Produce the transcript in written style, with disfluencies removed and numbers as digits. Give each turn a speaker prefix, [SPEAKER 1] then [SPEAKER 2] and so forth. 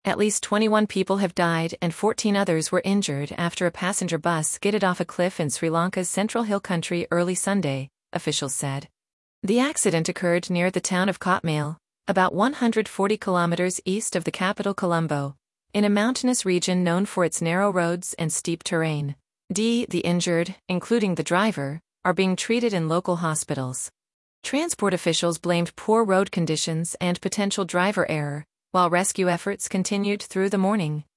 [SPEAKER 1] At least 21 people have died and 14 others were injured after a passenger bus skidded off a cliff in Sri Lanka's Central Hill Country early Sunday, officials said. The accident occurred near the town of Kotmale, about 140 kilometers east of the capital Colombo, in a mountainous region known for its narrow roads and steep terrain. The injured, including the driver, are being treated in local hospitals. Transport officials blamed poor road conditions and potential driver error, while rescue efforts continued through the morning.